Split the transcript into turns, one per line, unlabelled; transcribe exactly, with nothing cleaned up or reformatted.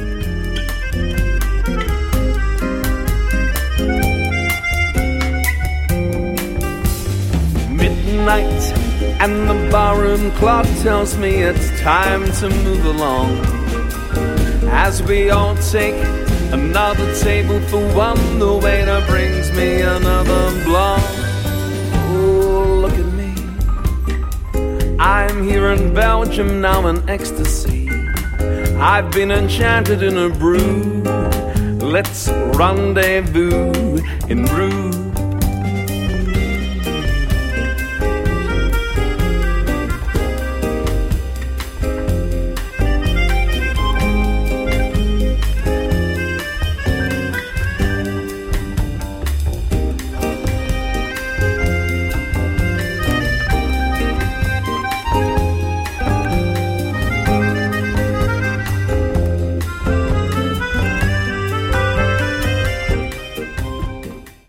Midnight and the barroom clock tells me it's time to move along, as we all take another table for one. The waiter brings me another blonde. Oh, look at me, I'm here in Belgium now in ecstasy. I've been enchanted in a brew. Let's rendezvous in Bruges.